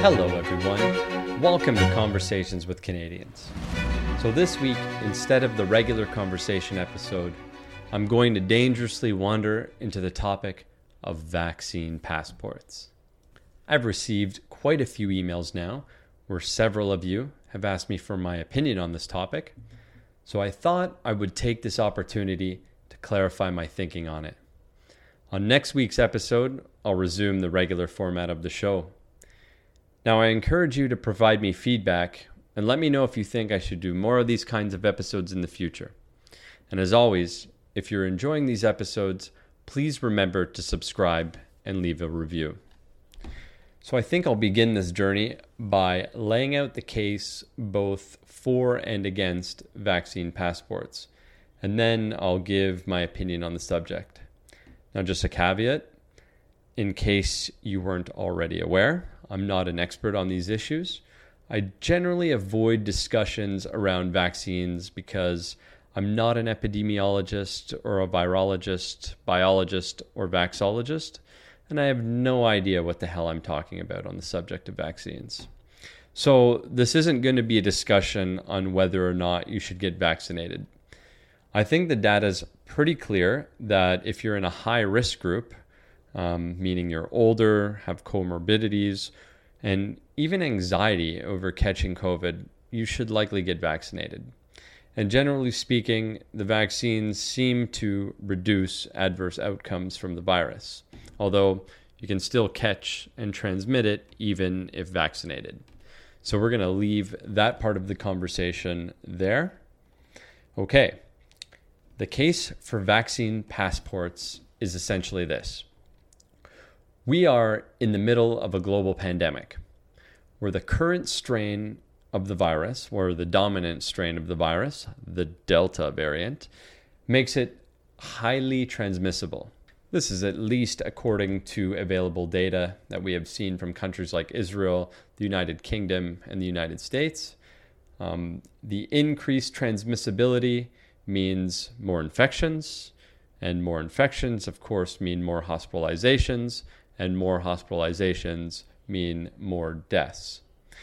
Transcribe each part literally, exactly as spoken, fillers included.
Hello everyone, welcome to Conversations with Canadians. So this week, instead of the regular conversation episode, I'm going to dangerously wander into the topic of vaccine passports. I've received quite a few emails now, where several of you have asked me for my opinion on this topic, so I thought I would take this opportunity to clarify my thinking on it. On next week's episode, I'll resume the regular format of the show. Now, I encourage you to provide me feedback and let me know if you think I should do more of these kinds of episodes in the future. And as always, if you're enjoying these episodes, please remember to subscribe and leave a review. So I think I'll begin this journey by laying out the case both for and against vaccine passports, and then I'll give my opinion on the subject. Now, just a caveat, in case you weren't already aware, I'm not an expert on these issues. I generally avoid discussions around vaccines because I'm not an epidemiologist or a virologist, biologist, or vaxologist, and I have no idea what the hell I'm talking about on the subject of vaccines. So this isn't going to be a discussion on whether or not you should get vaccinated. I think the data is pretty clear that if you're in a high-risk group, Um, meaning you're older, have comorbidities, and even anxiety over catching COVID, you should likely get vaccinated. And generally speaking, the vaccines seem to reduce adverse outcomes from the virus, although you can still catch and transmit it even if vaccinated. So we're going to leave that part of the conversation there. Okay, the case for vaccine passports is essentially this. We are in the middle of a global pandemic where the current strain of the virus, or the dominant strain of the virus, the Delta variant, makes it highly transmissible. This is at least according to available data that we have seen from countries like Israel, the United Kingdom, and the United States. Um, the increased transmissibility means more infections, and more infections, of course, mean more hospitalizations, and more hospitalizations mean more deaths.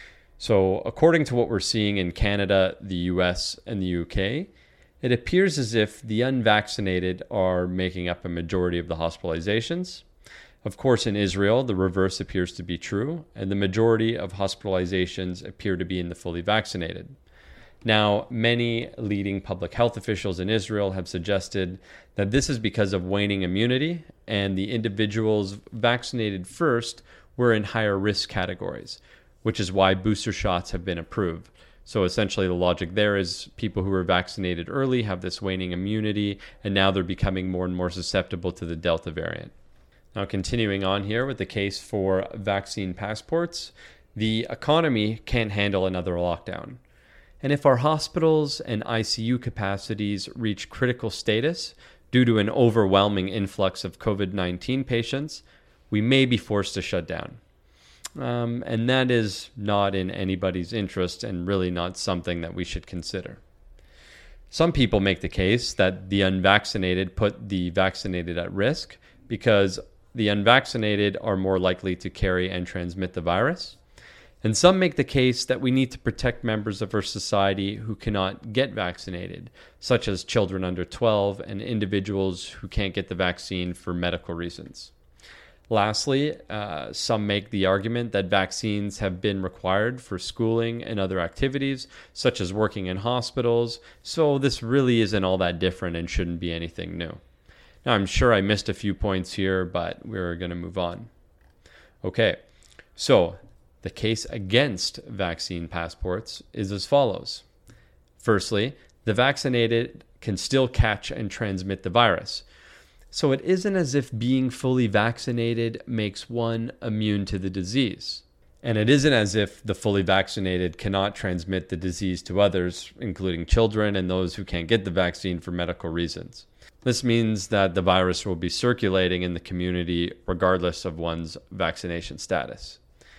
So according to what we're seeing in Canada, the U S, and the U K, it appears as if the unvaccinated are making up a majority of the hospitalizations. Of course, in Israel, the reverse appears to be true, and the majority of hospitalizations appear to be in the fully vaccinated. Now, many leading public health officials in Israel have suggested that this is because of waning immunity, and the individuals vaccinated first were in higher risk categories, which is why booster shots have been approved. So essentially the logic there is people who were vaccinated early have this waning immunity, and now they're becoming more and more susceptible to the Delta variant. Now, continuing on here with the case for vaccine passports, the economy can't handle another lockdown. And if our hospitals and I C U capacities reach critical status due to an overwhelming influx of COVID nineteen patients, we may be forced to shut down. Um, and that is not in anybody's interest and really not something that we should consider. Some people make the case that the unvaccinated put the vaccinated at risk because the unvaccinated are more likely to carry and transmit the virus. And some make the case that we need to protect members of our society who cannot get vaccinated, such as children under twelve and individuals who can't get the vaccine for medical reasons. Lastly, uh, some make the argument that vaccines have been required for schooling and other activities, such as working in hospitals, so this really isn't all that different and shouldn't be anything new. Now, I'm sure I missed a few points here, but we're going to move on. Okay, so the case against vaccine passports is as follows. Firstly, the vaccinated can still catch and transmit the virus. So it isn't as if being fully vaccinated makes one immune to the disease. And it isn't as if the fully vaccinated cannot transmit the disease to others, including children and those who can't get the vaccine for medical reasons. This means that the virus will be circulating in the community regardless of one's vaccination status.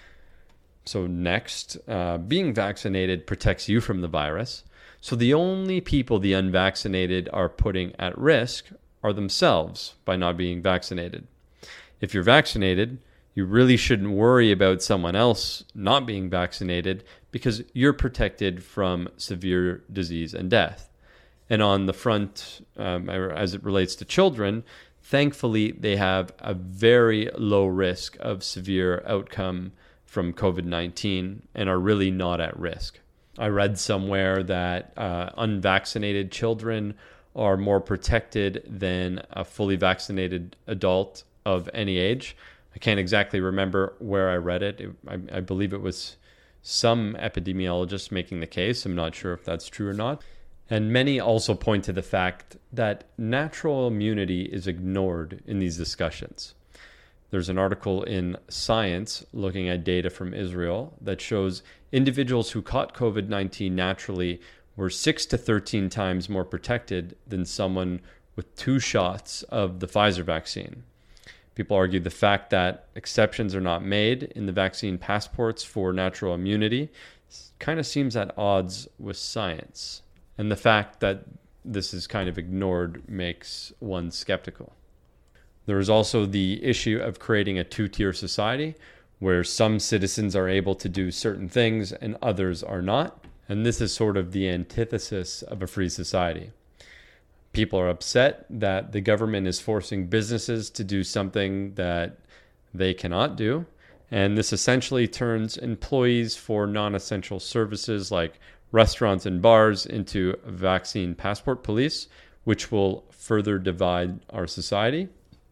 So next, uh, being vaccinated protects you from the virus. So the only people the unvaccinated are putting at risk are themselves by not being vaccinated. If you're vaccinated, You really shouldn't worry about someone else not being vaccinated because you're protected from severe disease and death. And on the front, um, as it relates to children, thankfully, they have a very low risk of severe outcome from COVID nineteen and are really not at risk. I read somewhere that uh, unvaccinated children are more protected than a fully vaccinated adult of any age. I can't exactly remember where I read it. it I, I believe it was some epidemiologist making the case. I'm not sure if that's true or not. And many also point to the fact that natural immunity is ignored in these discussions. There's an article in Science looking at data from Israel that shows individuals who caught COVID nineteen naturally were six to thirteen times more protected than someone with two shots of the Pfizer vaccine. People argue the fact that exceptions are not made in the vaccine passports for natural immunity kind of seems at odds with science. And the fact that this is kind of ignored makes one skeptical. There is also the issue of creating a two-tier society where some citizens are able to do certain things and others are not. And this is sort of the antithesis of a free society. People are upset that the government is forcing businesses to do something that they cannot do. And this essentially turns employees for non-essential services like restaurants and bars into vaccine passport police, which will further divide our society.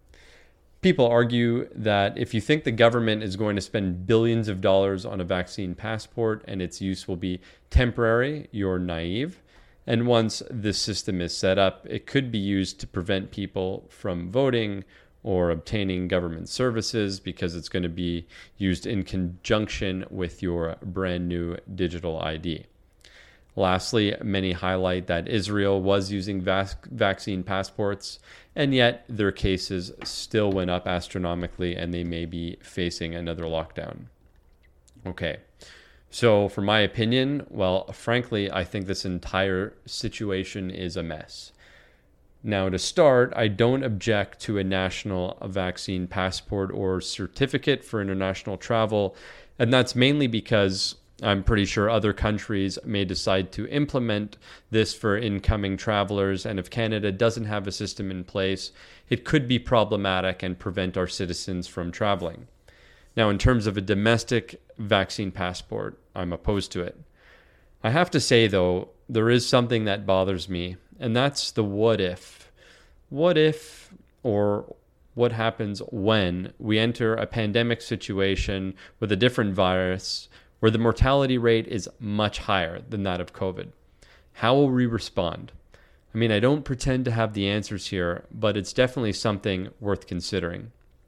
People argue that if you think the government is going to spend billions of dollars on a vaccine passport and its use will be temporary, you're naive. And once this system is set up, it could be used to prevent people from voting or obtaining government services because it's going to be used in conjunction with your brand new digital I D. Lastly, many highlight that Israel was using vac- vaccine passports, and yet their cases still went up astronomically and they may be facing another lockdown. Okay, so for my opinion, well, frankly, I think this entire situation is a mess. Now, to start, I don't object to a national vaccine passport or certificate for international travel, and that's mainly because I'm pretty sure other countries may decide to implement this for incoming travelers, and if Canada doesn't have a system in place, it could be problematic and prevent our citizens from traveling. Now, in terms of a domestic vaccine passport, I'm opposed to it. I have to say, though, there is something that bothers me, and that's the what if. What if, or what happens when we enter a pandemic situation with a different virus where the mortality rate is much higher than that of COVID? How will we respond? I mean, I don't pretend to have the answers here, but it's definitely something worth considering.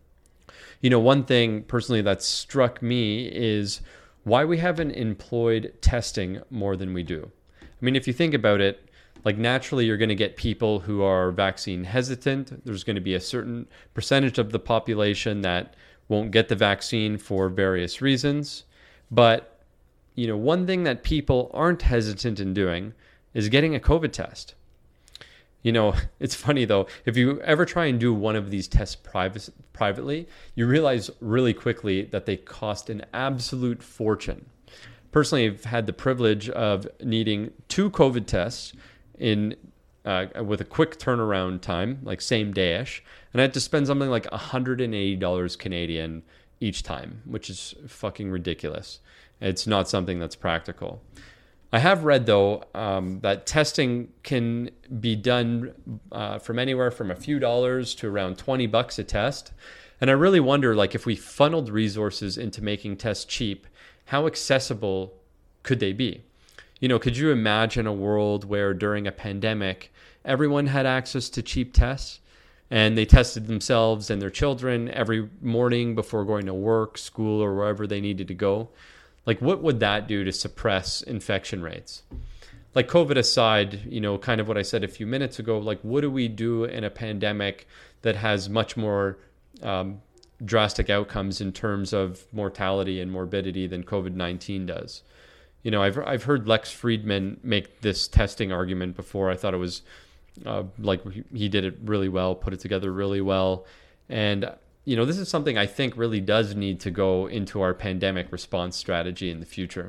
You know, one thing personally that struck me is why we haven't employed testing more than we do. I mean, if you think about it, like naturally you're going to get people who are vaccine hesitant. There's going to be a certain percentage of the population that won't get the vaccine for various reasons. But, you know, one thing that people aren't hesitant in doing is getting a COVID test. You know, it's funny though, if you ever try and do one of these tests privacy, privately, you realize really quickly that they cost an absolute fortune. Personally, I've had the privilege of needing two COVID tests in uh, with a quick turnaround time, like same day-ish, and I had to spend something like one hundred eighty dollars Canadian each time, which is fucking ridiculous. It's not something that's practical. I have read, though, um, that testing can be done uh, from anywhere from a few dollars to around twenty bucks a test. And I really wonder, like, if we funneled resources into making tests cheap, how accessible could they be? You know, could you imagine a world where during a pandemic, everyone had access to cheap tests and they tested themselves and their children every morning before going to work, school, or wherever they needed to go? Like, what would that do to suppress infection rates? Like, COVID aside, you know, kind of what I said a few minutes ago, like, what do we do in a pandemic that has much more um, drastic outcomes in terms of mortality and morbidity than COVID nineteen does? You know, I've I've heard Lex Friedman make this testing argument before. I thought it was uh, like he did it really well, put it together really well. And you know, this is something I think really does need to go into our pandemic response strategy in the future.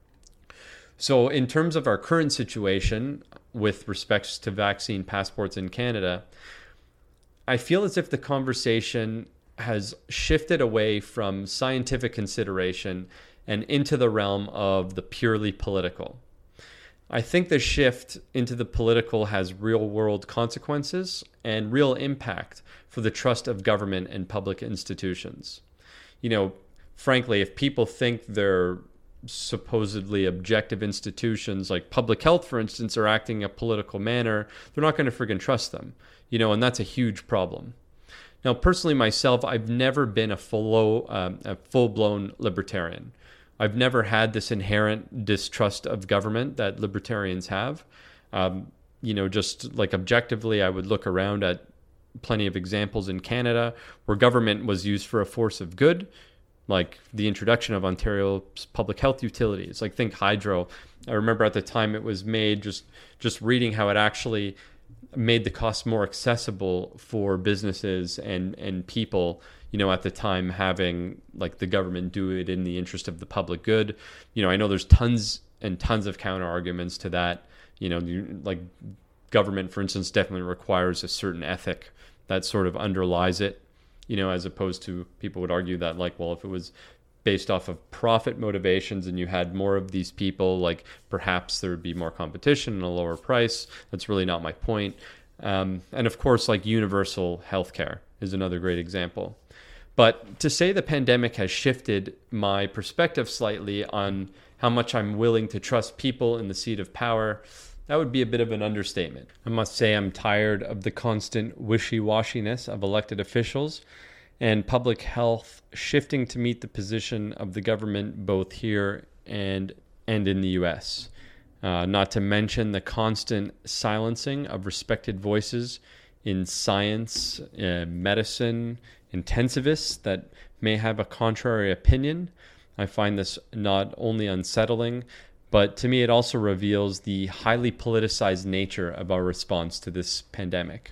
So in terms of our current situation with respects to vaccine passports in Canada, I feel as if the conversation has shifted away from scientific consideration and into the realm of the purely political. I think the shift into the political has real world consequences and real impact for the trust of government and public institutions. You know, frankly, if people think they're supposedly objective institutions like public health, for instance, are acting in a political manner, they're not going to friggin' trust them, you know, and that's a huge problem. Now, personally, myself, I've never been a full, um, a full-blown libertarian. I've never had this inherent distrust of government that libertarians have. Um, you know, just like objectively, I would look around at plenty of examples in Canada where government was used for a force of good, like the introduction of Ontario's public health utilities. Like think hydro. I remember at the time it was made, just just reading how it actually made the cost more accessible for businesses and, and people, you know, at the time having like the government do it in the interest of the public good. You know, I know there's tons and tons of counter arguments to that. You know, like government, for instance, definitely requires a certain ethic that sort of underlies it. You know, as opposed to people would argue that like, well, if it was based off of profit motivations and you had more of these people, like perhaps there would be more competition and a lower price. That's really not my point. Um, and of course, like universal healthcare is another great example. But to say the pandemic has shifted my perspective slightly on how much I'm willing to trust people in the seat of power, that would be a bit of an understatement. I must say I'm tired of the constant wishy-washiness of elected officials and public health shifting to meet the position of the government both here and and in the U S. Uh, not to mention the constant silencing of respected voices in science, uh, medicine, intensivists that may have a contrary opinion. I find this not only unsettling, but to me, it also reveals the highly politicized nature of our response to this pandemic.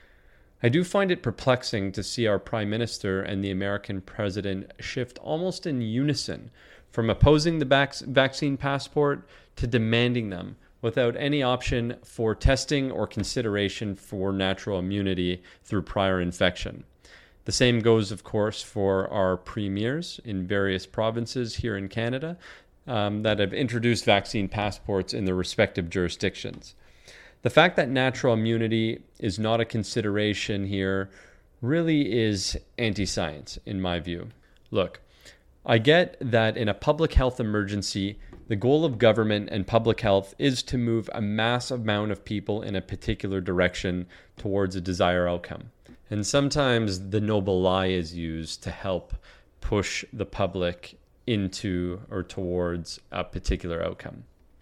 I do find it perplexing to see our Prime Minister and the American President shift almost in unison from opposing the vac- vaccine passport to demanding them without any option for testing or consideration for natural immunity through prior infection. The same goes, of course, for our premiers in various provinces here in Canada, Um, that have introduced vaccine passports in their respective jurisdictions. The fact that natural immunity is not a consideration here really is anti-science, in my view. Look, I get that in a public health emergency, the goal of government and public health is to move a massive amount of people in a particular direction towards a desired outcome. And sometimes the noble lie is used to help push the public into or towards a particular outcome.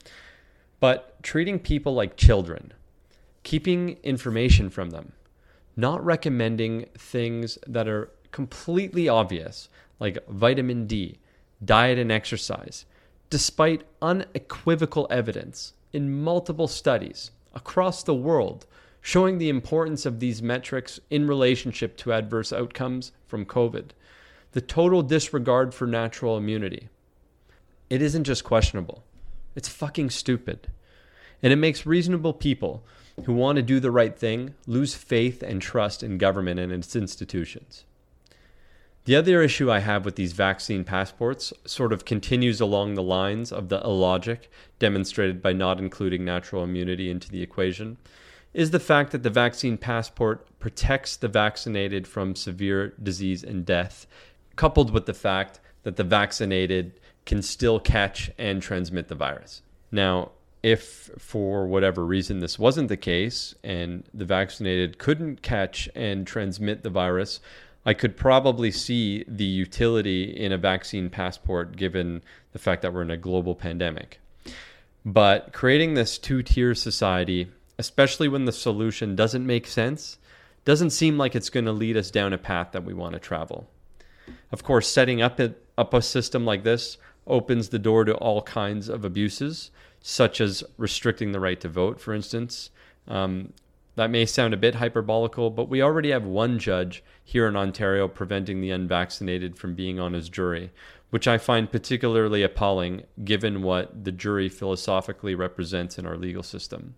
But treating people like children, keeping information from them, not recommending things that are completely obvious, like vitamin D, diet and exercise, despite unequivocal evidence in multiple studies across the world showing the importance of these metrics in relationship to adverse outcomes from COVID. The total disregard for natural immunity. It isn't just questionable. It's fucking stupid. And it makes reasonable people who want to do the right thing lose faith and trust in government and its institutions. The other issue I have with these vaccine passports sort of continues along the lines of the illogic demonstrated by not including natural immunity into the equation, is the fact that the vaccine passport protects the vaccinated from severe disease and death, coupled with the fact that the vaccinated can still catch and transmit the virus. Now, if for whatever reason this wasn't the case and the vaccinated couldn't catch and transmit the virus, I could probably see the utility in a vaccine passport given the fact that we're in a global pandemic. But creating this two-tier society, especially when the solution doesn't make sense, doesn't seem like it's going to lead us down a path that we want to travel. Of course, setting up a, up a system like this opens the door to all kinds of abuses, such as restricting the right to vote, for instance, um, that may sound a bit hyperbolical, but we already have one judge here in Ontario preventing the unvaccinated from being on his jury, which I find particularly appalling given what the jury philosophically represents in our legal system.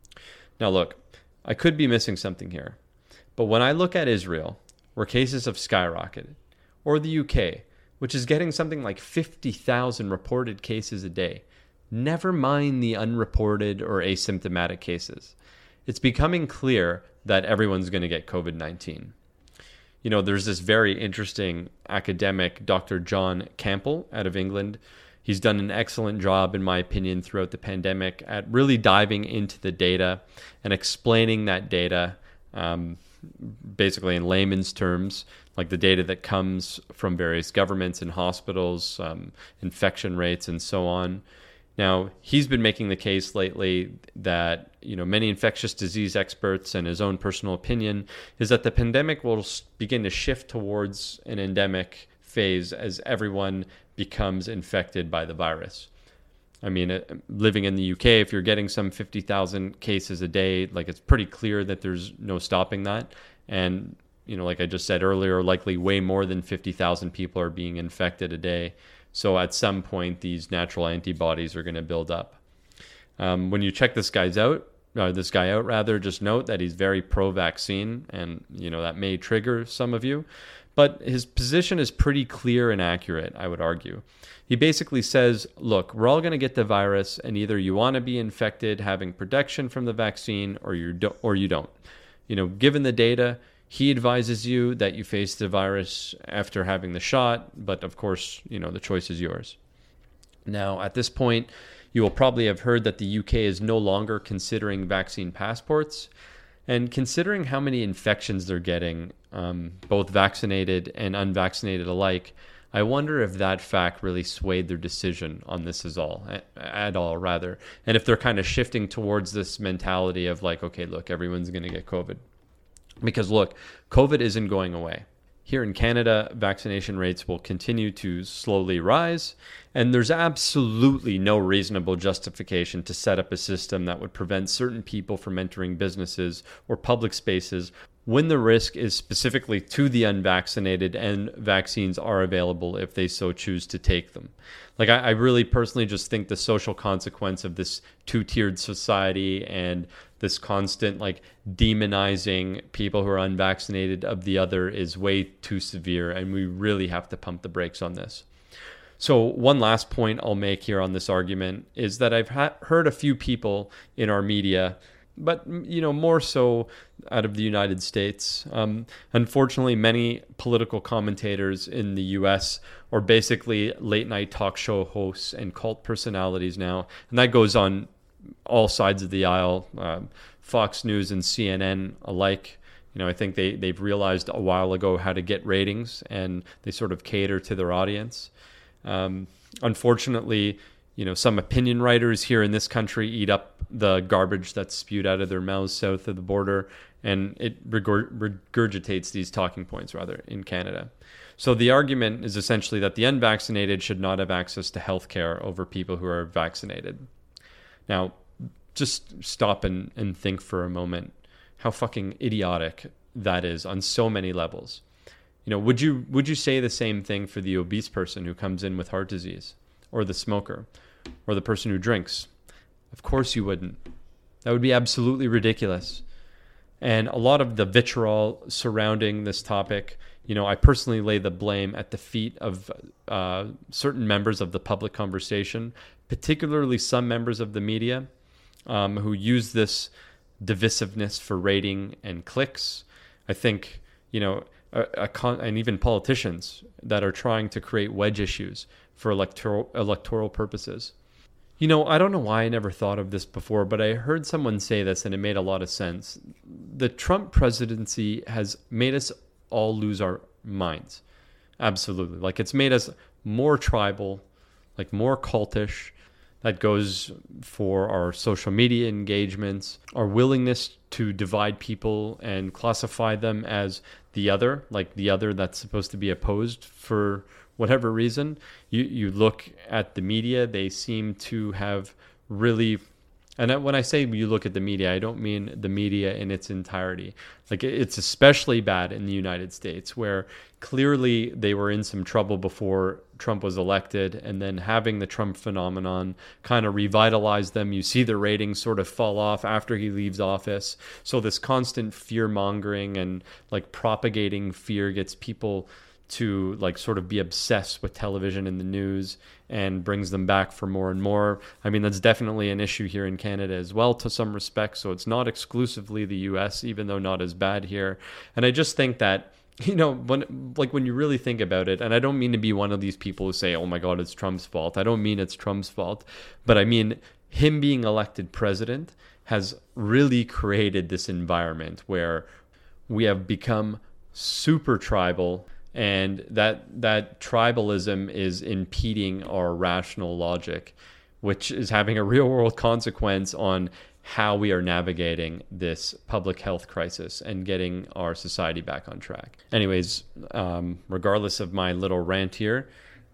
Now look, I could be missing something here, but when I look at Israel, where cases have skyrocketed, or the U K, which is getting something like fifty thousand reported cases a day, never mind the unreported or asymptomatic cases, it's becoming clear that everyone's going to get COVID nineteen. You know, there's this very interesting academic, Doctor John Campbell out of England. He's done an excellent job, in my opinion, throughout the pandemic at really diving into the data and explaining that data, um, basically in layman's terms, like the data that comes from various governments and hospitals, um, infection rates, and so on. Now, he's been making the case lately that, you know, many infectious disease experts and his own personal opinion is that the pandemic will begin to shift towards an endemic phase as everyone becomes infected by the virus. I mean, living in the U K, if you're getting some fifty thousand cases a day, like it's pretty clear that there's no stopping that. And, you know, like I just said earlier, likely way more than fifty thousand people are being infected a day. So at some point, these natural antibodies are going to build up. Um, when you check this guy's out, or this guy out rather, just note that he's very pro-vaccine, and you know that may trigger some of you. But his position is pretty clear and accurate, I would argue. He basically says, look, we're all going to get the virus, and either you want to be infected, having protection from the vaccine, or you don't, or you don't. You know, given the data, he advises you that you face the virus after having the shot, but of course, you know, the choice is yours. Now, at this point, you will probably have heard that the U K is no longer considering vaccine passports. And considering how many infections they're getting, um, both vaccinated and unvaccinated alike, I wonder if that fact really swayed their decision on this as all, at all rather. And if they're kind of shifting towards this mentality of like, okay, look, everyone's going to get COVID. Because look, COVID isn't going away. Here in Canada, vaccination rates will continue to slowly rise, and there's absolutely no reasonable justification to set up a system that would prevent certain people from entering businesses or public spaces when the risk is specifically to the unvaccinated and vaccines are available if they so choose to take them. Like, I, I really personally just think the social consequence of this two-tiered society and this constant like demonizing people who are unvaccinated of the other is way too severe, and we really have to pump the brakes on this. So one last point I'll make here on this argument is that I've ha- heard a few people in our media, but you know, more so out of the United States. Um, unfortunately, many political commentators in the U S are basically late night talk show hosts and cult personalities now, and that goes on all sides of the aisle, uh, Fox News and C N N alike. You know, I think they, they've realized a while ago how to get ratings, and they sort of cater to their audience. Um, unfortunately, you know, some opinion writers here in this country eat up the garbage that's spewed out of their mouths south of the border, and it regurg- regurgitates these talking points, rather, in Canada. So the argument is essentially that the unvaccinated should not have access to health care over people who are vaccinated. Now, just stop and, and think for a moment how fucking idiotic that is on so many levels. You know, would you would you say the same thing for the obese person who comes in with heart disease, or the smoker, or the person who drinks? Of course you wouldn't. That would be absolutely ridiculous. And a lot of the vitriol surrounding this topic, you know, I personally lay the blame at the feet of uh, certain members of the public conversation, particularly some members of the media um, who use this divisiveness for rating and clicks. I think, you know, a, a con- and even politicians that are trying to create wedge issues for electoral electoral purposes. You know, I don't know why I never thought of this before, but I heard someone say this and it made a lot of sense. The Trump presidency has made us all lose our minds. Absolutely. Like, it's made us more tribal, like more cultish. That goes for our social media engagements, our willingness to divide people and classify them as the other, like the other that's supposed to be opposed for whatever reason. You you look at the media, they seem to have really And when I say you look at the media, I don't mean the media in its entirety. Like, it's especially bad in the United States, where clearly they were in some trouble before Trump was elected, and then having the Trump phenomenon kind of revitalized them. You see the ratings sort of fall off after he leaves office. So this constant fear mongering and like propagating fear gets people to like sort of be obsessed with television and the news, and brings them back for more and more. I mean, that's definitely an issue here in Canada as well to some respects. So it's not exclusively the U S, even though not as bad here. And I just think that, you know, when like when you really think about it, and I don't mean to be one of these people who say, oh my God, it's Trump's fault. I don't mean it's Trump's fault, but I mean him being elected president has really created this environment where we have become super tribal, and that that tribalism is impeding our rational logic, which is having a real world consequence on how we are navigating this public health crisis and getting our society back on track. Anyways, um, regardless of my little rant here,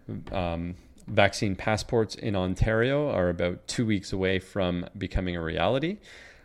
um, vaccine passports in Ontario are about two weeks away from becoming a reality.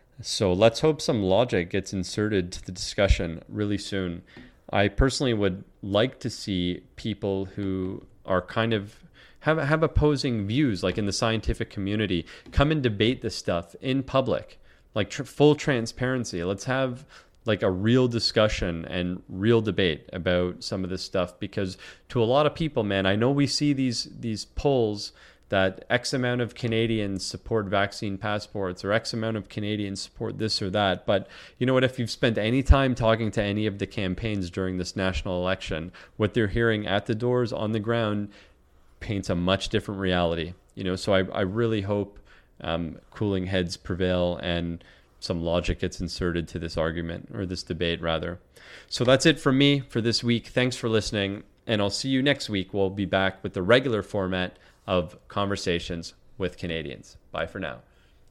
So let's hope some logic gets inserted to the discussion really soon. I personally would like to see people who are kind of have have opposing views, like in the scientific community, come and debate this stuff in public, like tr- full transparency. Let's have like a real discussion and real debate about some of this stuff, because to a lot of people, man, I know we see these these polls that X amount of Canadians support vaccine passports, or X amount of Canadians support this or that. But you know what? If you've spent any time talking to any of the campaigns during this national election, what they're hearing at the doors on the ground paints a much different reality. You know, so I, I really hope um, cooling heads prevail and some logic gets inserted to this argument, or this debate rather. So that's it from me for this week. Thanks for listening, and I'll see you next week. We'll be back with the regular format of Conversations with Canadians. Bye for now.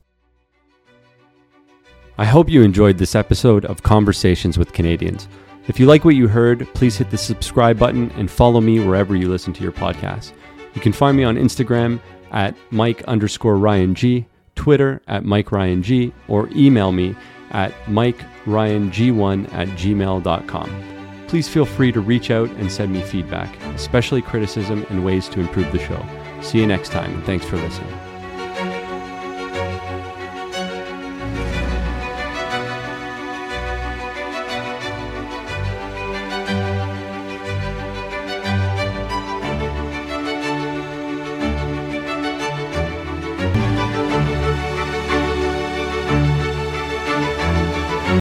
I hope you enjoyed this episode of Conversations with Canadians. If you like what you heard, please hit the subscribe button and follow me wherever you listen to your podcast. You can find me on Instagram at Mike underscore Ryan G, Twitter at Mike Ryan G, or email me at Mike Ryan G one at gmail dot com. Please feel free to reach out and send me feedback, especially criticism and ways to improve the show. See you next time, and thanks for listening.